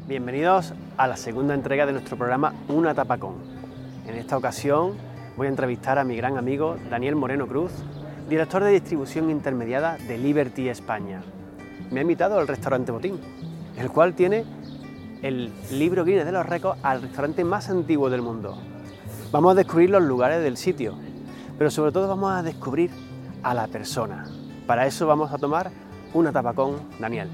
Bienvenidos a la segunda entrega de nuestro programa Una Tapa Con. En esta ocasión voy a entrevistar a mi gran amigo Daniel Moreno Cruz, director de distribución intermediada de Liberty España. Me ha invitado al restaurante Botín, el cual tiene el libro Guinness de los récords al restaurante más antiguo del mundo. Vamos a descubrir los lugares del sitio, pero sobre todo vamos a descubrir a la persona. Para eso vamos a tomar una tapa con Daniel.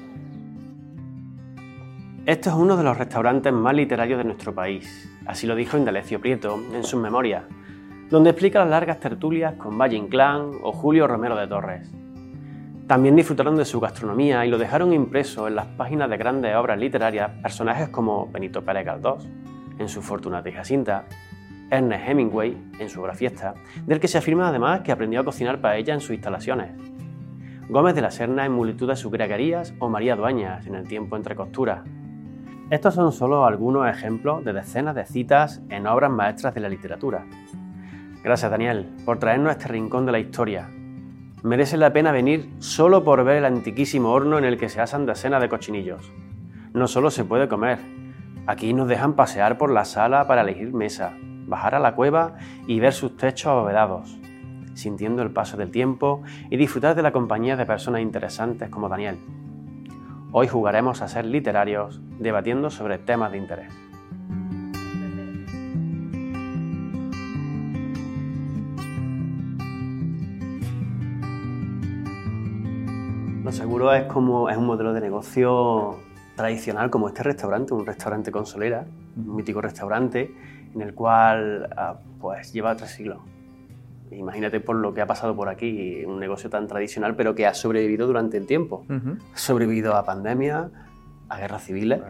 Este es uno de los restaurantes más literarios de nuestro país, así lo dijo Indalecio Prieto en sus memorias, donde explica las largas tertulias con Valle Inclán o Julio Romero de Torres. También disfrutaron de su gastronomía y lo dejaron impreso en las páginas de grandes obras literarias personajes como Benito Pérez Galdós, en su Fortunata y Jacinta, Ernest Hemingway, en su Obra Fiesta, del que se afirma además que aprendió a cocinar paella en sus instalaciones, Gómez de la Serna en multitud de sus gregarías o María Dueñas en El tiempo entre costuras. Estos son solo algunos ejemplos de decenas de citas en obras maestras de la literatura. Gracias, Daniel, por traernos a este rincón de la historia. Merece la pena venir solo por ver el antiquísimo horno en el que se asan decenas de cochinillos. No solo se puede comer, aquí nos dejan pasear por la sala para elegir mesa, bajar a la cueva y ver sus techos abovedados, sintiendo el paso del tiempo y disfrutar de la compañía de personas interesantes como Daniel. Hoy jugaremos a ser literarios, debatiendo sobre temas de interés. Lo seguro es un modelo de negocio tradicional como este restaurante, un restaurante con solera, un mítico restaurante en el cual pues lleva 3 siglos. Imagínate por lo que ha pasado por aquí, un negocio tan tradicional pero que ha sobrevivido durante el tiempo. Ha sobrevivido a pandemias, a guerras civiles.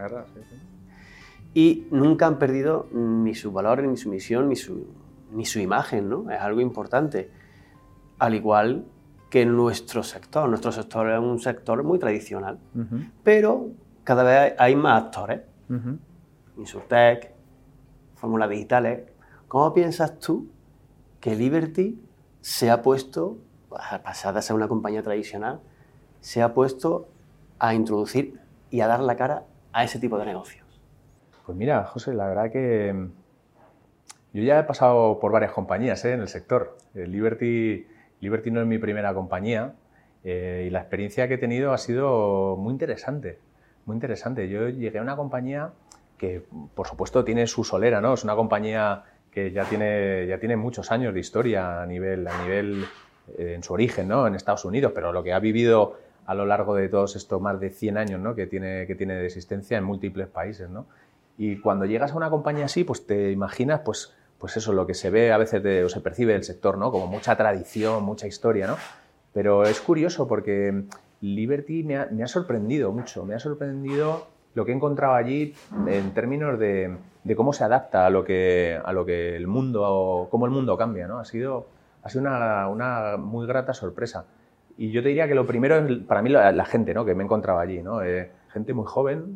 Y nunca han perdido ni sus valores, ni su misión, ni su imagen, ¿no? Es algo importante. Al igual que nuestro sector. Nuestro sector es un sector muy tradicional, pero cada vez hay más actores. Insurtech, fórmulas digitales. ¿Cómo piensas tú que Liberty se ha puesto, a pasar de ser una compañía tradicional, se ha puesto a introducir y a dar la cara a ese tipo de negocios? Pues mira, José, la verdad que yo ya he pasado por varias compañías en el sector. Liberty no es mi primera compañía y la experiencia que he tenido ha sido muy interesante, muy interesante. Yo llegué a una compañía que, por supuesto, tiene su solera, ¿no? Es una compañía que ya tiene muchos años de historia a nivel en su origen, ¿no? En Estados Unidos, pero lo que ha vivido a lo largo de todos estos más de 100 años, ¿no? que tiene de existencia en múltiples países, ¿no? Y cuando llegas a una compañía así, pues te imaginas, pues eso, lo que se ve a veces o se percibe del sector, ¿no? Como mucha tradición, mucha historia, ¿no? Pero es curioso porque Liberty me ha sorprendido mucho, me ha sorprendido lo que he encontrado allí en términos de cómo se adapta a lo que el mundo, cómo el mundo cambia, ¿no? Ha sido una muy grata sorpresa. Y yo te diría que lo primero es, para mí, la gente, ¿no? Que me he encontrado allí, ¿no? Gente muy joven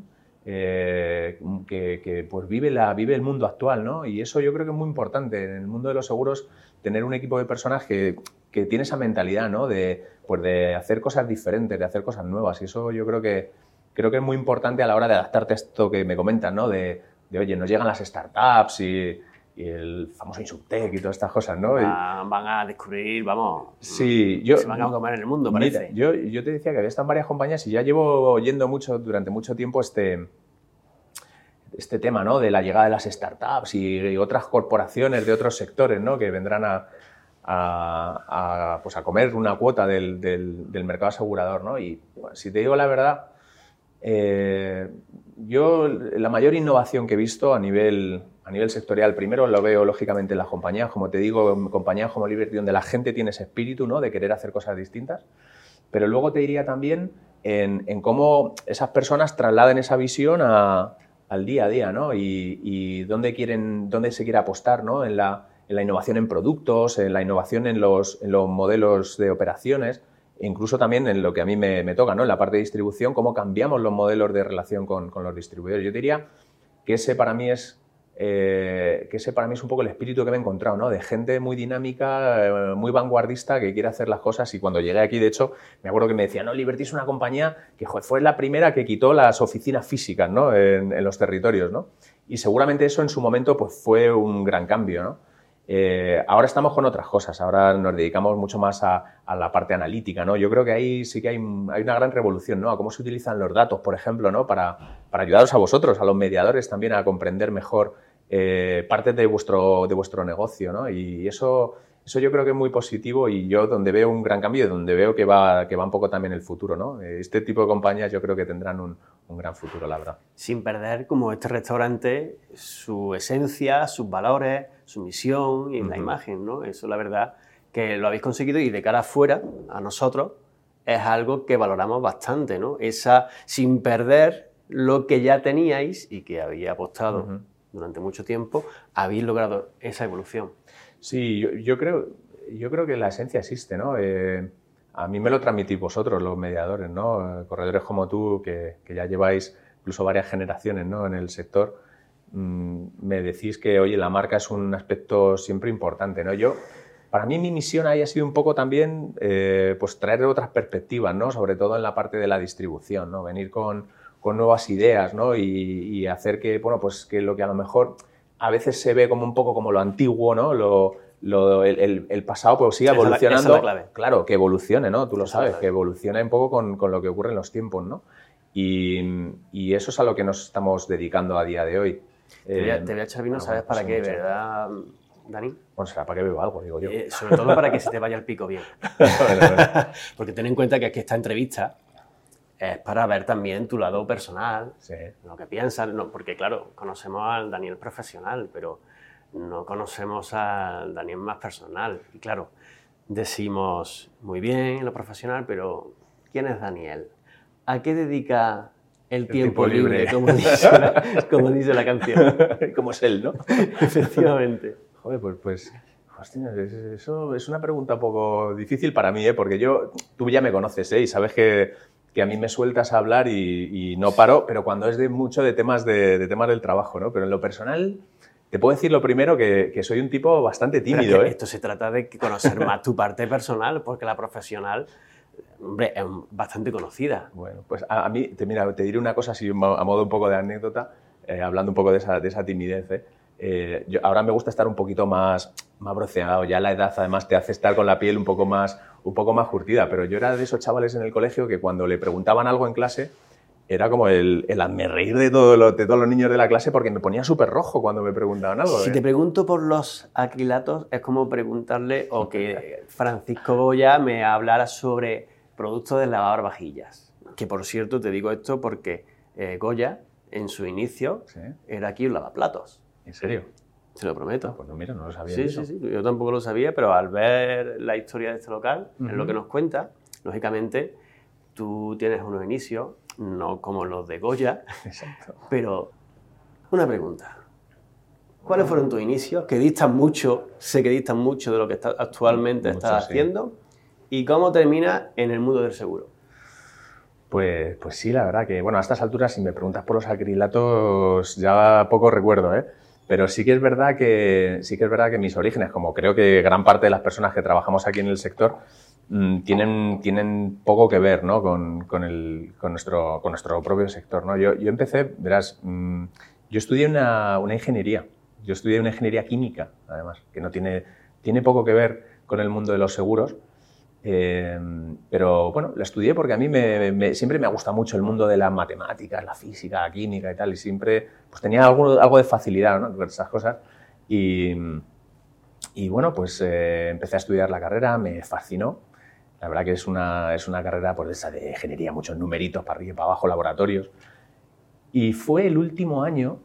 que pues vive el mundo actual, ¿no? Y eso yo creo que es muy importante en el mundo de los seguros, tener un equipo de personas que tiene esa mentalidad, ¿no? De hacer cosas diferentes, de hacer cosas nuevas. Y eso yo creo que es muy importante a la hora de adaptarte a esto que me comentas, ¿no? De oye, nos llegan las startups y el famoso Insurtech y todas estas cosas, ¿no? Van a descubrir, vamos, sí, se van a comer en el mundo, parece. Mira, yo te decía que había estado en varias compañías y ya llevo oyendo durante mucho tiempo este tema, ¿no? De la llegada de las startups y otras corporaciones de otros sectores, ¿no? Que vendrán a comer una cuota del mercado asegurador, ¿no? Y bueno, si te digo la verdad, yo la mayor innovación que he visto a nivel sectorial, primero lo veo lógicamente en las compañías, como te digo, en compañías como Liberty, donde la gente tiene ese espíritu, ¿no? De querer hacer cosas distintas, pero luego te diría también en cómo esas personas trasladan esa visión al día a día, ¿no? Y dónde se quiere apostar, ¿no? En la innovación en productos, en la innovación en los modelos de operaciones, e incluso también en lo que a mí me toca, ¿no? En la parte de distribución, cómo cambiamos los modelos de relación con los distribuidores. Yo diría que ese para mí es que ese para mí es un poco el espíritu que me he encontrado, ¿no? De gente muy dinámica, muy vanguardista, que quiere hacer las cosas. Y cuando llegué aquí, de hecho, me acuerdo que me decían, no, Liberty es una compañía que fue la primera que quitó las oficinas físicas, ¿no? en los territorios, ¿no? Y seguramente eso en su momento pues, fue un gran cambio, ¿no? Ahora estamos con otras cosas, ahora nos dedicamos mucho más a la parte analítica, ¿no? Yo creo que ahí sí que hay una gran revolución, ¿no? A cómo se utilizan los datos, por ejemplo, ¿no? Para ayudaros a vosotros, a los mediadores también, a comprender mejor partes de vuestro negocio, ¿no? Y eso yo creo que es muy positivo, y yo donde veo un gran cambio, donde veo que va un poco también el futuro, ¿no? Este tipo de compañías yo creo que tendrán un gran futuro, la verdad. Sin perder, como este restaurante, su esencia, sus valores, su misión y la imagen, ¿no? Eso, la verdad, que lo habéis conseguido, y de cara afuera, a nosotros, es algo que valoramos bastante, ¿no? Sin perder lo que ya teníais y que había apostado durante mucho tiempo, habéis logrado esa evolución. Sí, yo creo que la esencia existe, ¿no? A mí me lo transmitís vosotros, los mediadores, ¿no? Corredores como tú, que ya lleváis incluso varias generaciones, ¿no? En el sector, me decís que, oye, la marca es un aspecto siempre importante, ¿no? Para mí mi misión ahí ha sido un poco también pues traer otras perspectivas, ¿no? Sobre todo en la parte de la distribución, ¿no? Venir con nuevas ideas, ¿no? Y hacer que, bueno, pues que lo que a lo mejor a veces se ve como un poco como lo antiguo, ¿no? El pasado pues siga evolucionando. Esa es la clave. Claro, que evolucione, ¿no? Tú lo sabes, que evolucione un poco con lo que ocurre en los tiempos, ¿no? Y eso es a lo que nos estamos dedicando a día de hoy. Te voy a echar vino, ¿sabes para qué, verdad, Dani? Bueno, será para que beba algo, digo yo. Sobre todo para que se te vaya el pico bien. Bueno. Porque ten en cuenta que aquí esta entrevista es para ver también tu lado personal, sí. Lo que piensas, no, porque claro, conocemos al Daniel profesional, pero no conocemos al Daniel más personal. Y claro, decimos muy bien en lo profesional, pero ¿quién es Daniel? ¿A qué dedica el tiempo libre? Como dice la canción. Como es él, ¿no? Efectivamente. Joder, pues hostia, eso es una pregunta un poco difícil para mí, porque tú ya me conoces, y sabes que a mí me sueltas a hablar y no paro, pero cuando es mucho de temas del trabajo, ¿no? Pero en lo personal, te puedo decir lo primero que soy un tipo bastante tímido, Esto se trata de conocer más tu parte personal, porque la profesional, hombre, es bastante conocida. Bueno, pues a mí, te diré una cosa así a modo un poco de anécdota, hablando un poco de esa timidez, ahora me gusta estar un poquito más bronceado, ya la edad además te hace estar con la piel un poco más curtida, pero yo era de esos chavales en el colegio que cuando le preguntaban algo en clase era como el hazmerreír de todos los niños de la clase, porque me ponía súper rojo cuando me preguntaban algo. Si te pregunto por los acrilatos, es como preguntarle o que Francisco Goya me hablara sobre productos de lavar vajillas. Que por cierto te digo esto porque Goya en su inicio era aquí un lavaplatos. ¿En serio? Te lo prometo. Pues no, mira, no lo sabía. Sí, yo tampoco lo sabía, pero al ver la historia de este local, en lo que nos cuenta, lógicamente tú tienes unos inicios, no como los de Goya. Exacto. Pero una pregunta. ¿Cuáles fueron tus inicios? Que distan mucho, sé que distan mucho de lo que actualmente estás haciendo. ¿Y cómo termina en el mundo del seguro? Pues sí, la verdad que, bueno, a estas alturas, si me preguntas por los acrilatos, ya poco recuerdo, Pero sí que es verdad que mis orígenes, como creo que gran parte de las personas que trabajamos aquí en el sector, tienen poco que ver, ¿no? con nuestro propio sector, ¿no? Yo empecé, verás, yo estudié una ingeniería. Yo estudié una ingeniería química, además, que no tiene poco que ver con el mundo de los seguros. Pero bueno, la estudié porque a mí siempre me ha gustado mucho el mundo de las matemáticas, la física, la química y tal, y siempre pues tenía algo de facilidad, ¿no? Con esas cosas. Y bueno, pues empecé a estudiar la carrera, me fascinó. La verdad que es una carrera pues, esa de ingeniería, muchos numeritos para arriba y para abajo, laboratorios. Y fue el último año,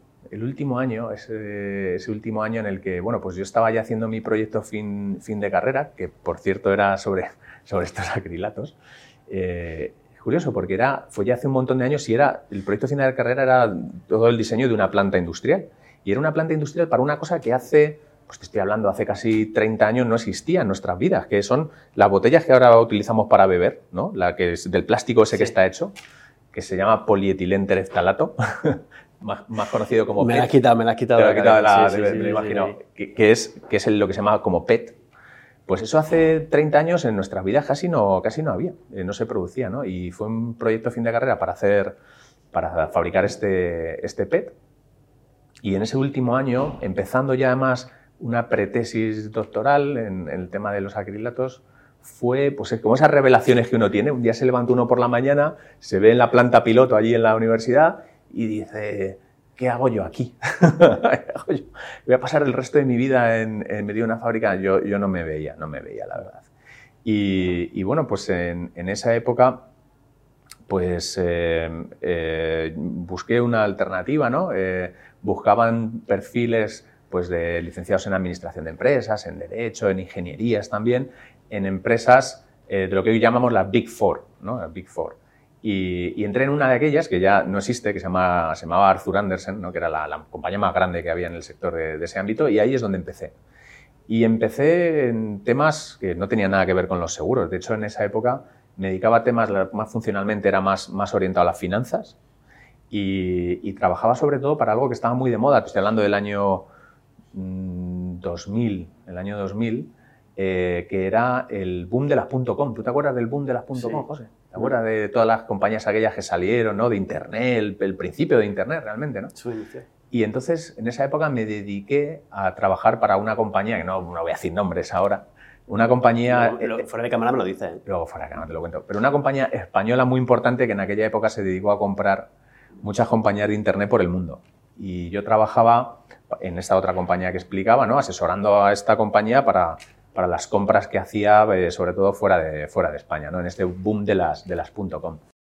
ese último año en el que, bueno, pues yo estaba ya haciendo mi proyecto fin de carrera, que por cierto era sobre estos acrilatos. Curioso, porque fue ya hace un montón de años y el proyecto final de carrera era todo el diseño de una planta industrial. Y era una planta industrial para una cosa que pues te estoy hablando, hace casi 30 años no existía en nuestras vidas, que son las botellas que ahora utilizamos para beber, ¿no? La que es del plástico ese que está hecho, que se llama polietilén tereftalato. más conocido como me PET. la has quitado, me la has quitado. Te lo he quitado de la, Sí, me sí, lo sí, imagino, sí. que es lo que se llama como PET. Pues eso hace 30 años en nuestras vidas casi no había, no se producía, ¿no? Y fue un proyecto fin de carrera para fabricar este PET. Y en ese último año, empezando ya además una pretesis doctoral en el tema de los acrilatos, fue pues como esas revelaciones que uno tiene. Un día se levanta uno por la mañana, se ve en la planta piloto allí en la universidad y dice, ¿qué hago yo aquí? Voy a pasar el resto de mi vida en medio de una fábrica. Yo no me veía, la verdad. Y bueno, pues en esa época pues busqué una alternativa, ¿no? Buscaban perfiles pues, de licenciados en administración de empresas, en derecho, en ingenierías también, en empresas de lo que hoy llamamos las Big Four, ¿no? Las Big Four. Y entré en una de aquellas que ya no existe, que se llamaba Arthur Andersen, ¿no? Que era la compañía más grande que había en el sector de ese ámbito, y ahí es donde empecé. Y empecé en temas que no tenían nada que ver con los seguros. De hecho, en esa época me dedicaba a temas más funcionalmente, era más orientado a las finanzas y trabajaba sobre todo para algo que estaba muy de moda. Estoy hablando del año 2000, que era el boom de las .com. ¿Tú te acuerdas del boom de las .com, sí, José? ¿Te acuerdas de todas las compañías aquellas que salieron, ¿no? De Internet, el principio de Internet realmente, ¿no? Sí. Y entonces, en esa época me dediqué a trabajar para una compañía, que no voy a decir nombres ahora, una compañía... fuera de cámara me lo dices. Luego fuera de cámara te lo cuento. Pero una compañía española muy importante que en aquella época se dedicó a comprar muchas compañías de Internet por el mundo. Y yo trabajaba en esta otra compañía que explicaba, ¿no? Asesorando a esta compañía para las compras que hacía, sobre todo fuera de España, ¿no? En este boom de las .com.